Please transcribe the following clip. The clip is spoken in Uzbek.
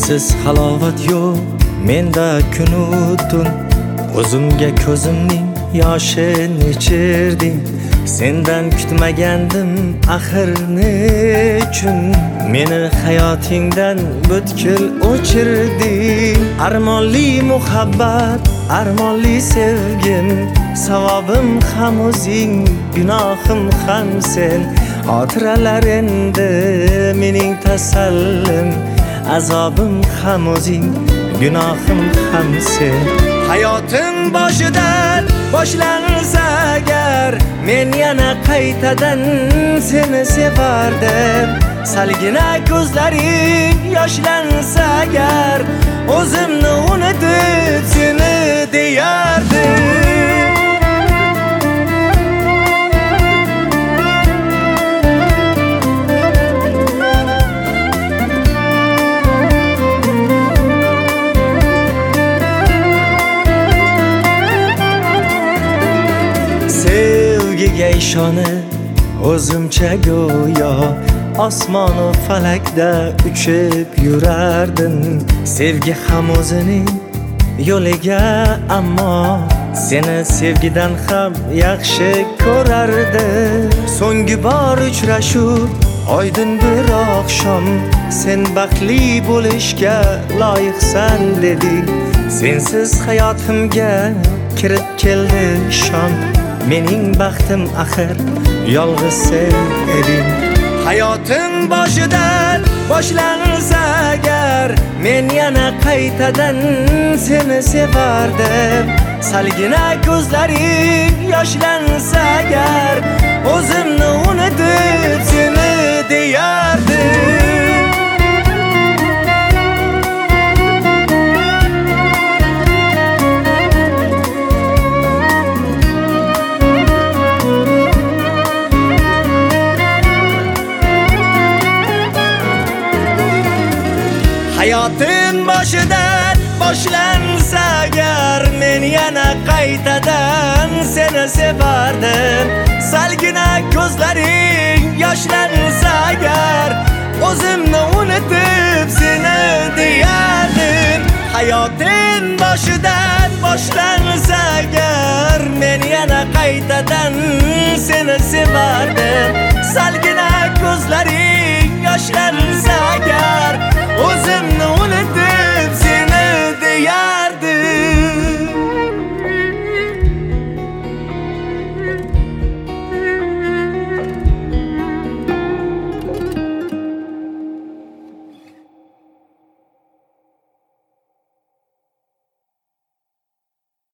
sensiz halovat yo'q menda kunu tun o'zimga ko'zimning yoshini ichirding sendan kutmagandim axir nechun meni hayotingdan butkul o'chirding armonli muhabbat armonli sevgim savobim ham o'zing gunohim ham sen xotiralar endi mening tasallim azobim ham o'zing gunohim ham sen hayotim boshidan boshlansa agar men yana qaytadan seni sevardim salgina ko'zlaring yoshlansa agar o'zimni unutib seni deyardim sevgiga ishonib o'zimcha go'yo osmonu falakda uchib yurardim sevgi ham o'zining yo'liga ammo seni sevgidan ham yaxshi ko'rardi so'nggi bor uchrashuv oydin bir oqshom sen baxtli bo'lishga loyiqsan deding sensiz hayotimga kirib keldi shom mening baxtim axir yolg'iz sen eding hayotim boshidan boshlansa agar men yana qaytadan seni sevardim salgina ko'zlaring yoshlansa agar o'zimni unutib seni deyardim hayotim boshidan boshlansa agar men yana qaytadan seni sevardim salgina ko'zlaring yoshlansa agar o'zimni unutib seni deyardim hayotim boshidan boshlansa agar men yana qaytadan seni sevardim